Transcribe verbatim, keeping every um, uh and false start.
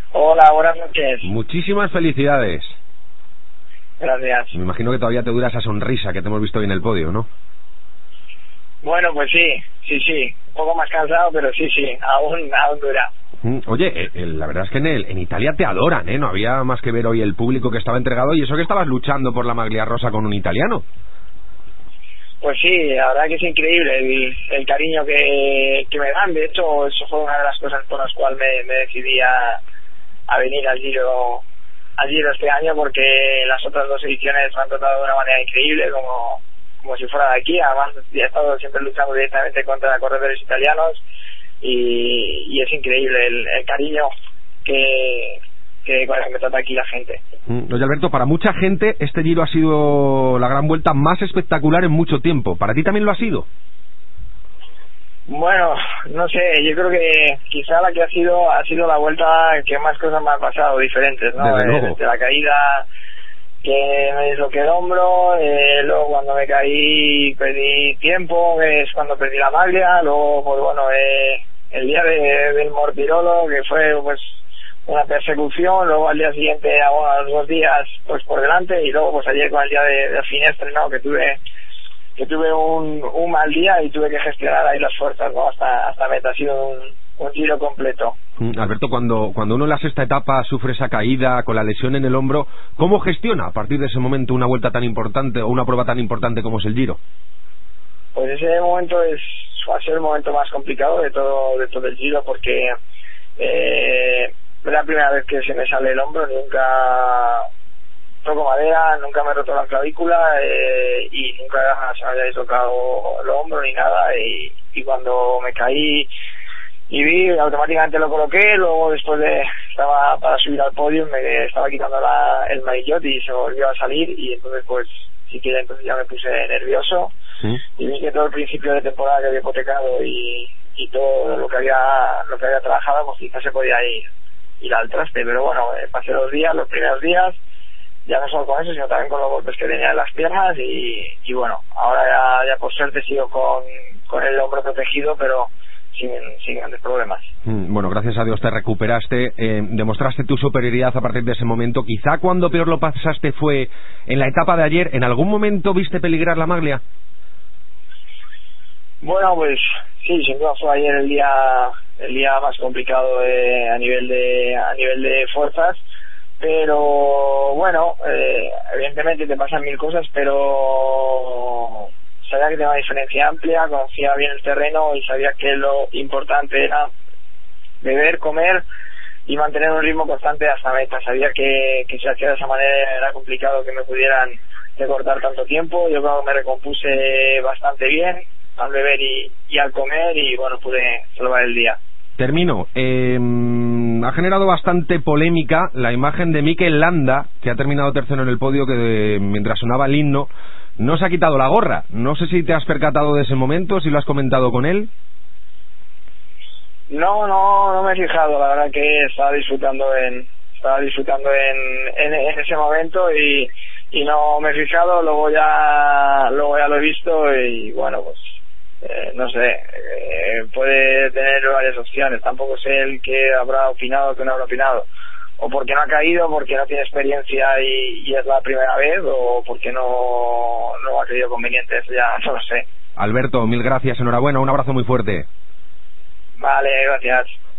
Hola, buenas noches. Muchísimas felicidades. Gracias. Me imagino que todavía te dura esa sonrisa que te hemos visto hoy en el podio, ¿no? Bueno, pues sí, sí, sí. Un poco más cansado, pero sí, sí, aún, aún dura. Oye, eh, eh, la verdad es que en, el, en Italia te adoran, ¿eh? No había más que ver hoy el público que estaba entregado y eso que estabas luchando por la maglia rosa con un italiano. Pues sí, la verdad que es increíble el, el cariño que, que me dan. De hecho, eso fue una de las cosas por las cuales me, me decidí a, a venir al Giro, al Giro este año, porque las otras dos ediciones me han tratado de una manera increíble, como, como si fuera de aquí. Además, he estado siempre luchando directamente contra corredores italianos y, y es increíble el, el cariño que... que con el que me trata aquí la gente. Oye, Alberto, para mucha gente este Giro ha sido la gran vuelta más espectacular en mucho tiempo. ¿Para ti también lo ha sido? Bueno, no sé, yo creo que quizá la que ha sido ha sido la vuelta que más cosas me han pasado diferentes, ¿no? Desde luego. Desde la caída que me disloqué el hombro, eh, luego cuando me caí perdí tiempo, que es cuando perdí la maglia, luego pues bueno, eh, el día de, del Mortirolo, que fue pues una persecución, luego al día siguiente, bueno, a los dos días pues por delante, y luego pues ayer con el día de, de Finestre, ¿no? Que tuve que tuve un, un mal día y tuve que gestionar ahí las fuerzas, ¿no? Hasta hasta meta, ha sido un, un giro completo. Alberto, cuando cuando uno en la sexta etapa sufre esa caída con la lesión en el hombro, ¿cómo gestiona a partir de ese momento una vuelta tan importante o una prueba tan importante como es el Giro? Pues ese momento es va a ser el momento más complicado de todo de todo el Giro, porque eh, es la primera vez que se me sale el hombro, nunca toco madera, nunca me he roto la clavícula eh, y nunca se me había tocado el hombro ni nada, y, y cuando me caí y vi, automáticamente lo coloqué. Luego después de estaba para subir al podio, me estaba quitando la, el maillot y se volvió a salir, y entonces pues sí que entonces ya me puse nervioso. ¿Sí? Y vi que todo el principio de temporada que había hipotecado y, y todo lo que había lo que había trabajado, pues quizás se podía ir ir al traste, pero bueno, eh, pasé los días, los primeros días, ya no solo con eso, sino también con los golpes que tenía en las piernas, y, y bueno, ahora ya, ya por suerte sigo con, con el hombro protegido, pero sin, sin grandes problemas. Mm, bueno, gracias a Dios te recuperaste, eh, demostraste tu superioridad a partir de ese momento. Quizá cuando peor lo pasaste fue en la etapa de ayer. ¿En algún momento viste peligrar la maglia? Bueno, pues sí, sin duda fue ayer el día el día más complicado de, a nivel de a nivel de fuerzas, pero bueno, eh, evidentemente te pasan mil cosas, pero sabía que tenía una diferencia amplia, conocía bien el terreno y sabía que lo importante era beber, comer y mantener un ritmo constante hasta meta. Sabía que, que si hacía de esa manera era complicado que me pudieran recortar tanto tiempo. Yo creo que me recompuse bastante bien al beber y, y al comer, y bueno, pude salvar el día. Termino. Eh, ha generado bastante polémica la imagen de Mikel Landa, que ha terminado tercero en el podio, que de, mientras sonaba el himno no se ha quitado la gorra. No sé si te has percatado de ese momento, si lo has comentado con él. No, no, no me he fijado. La verdad que estaba disfrutando en estaba disfrutando en, en, en ese momento y, y no me he fijado. Luego ya luego ya lo he visto y bueno, pues Eh, no sé, eh, puede tener varias opciones. Tampoco sé el que habrá opinado o que no habrá opinado, o porque no ha caído, porque no tiene experiencia y, y es la primera vez, o porque no, no ha creído conveniente. Eso ya no lo sé. Alberto, mil gracias, enhorabuena, un abrazo muy fuerte. Vale, gracias.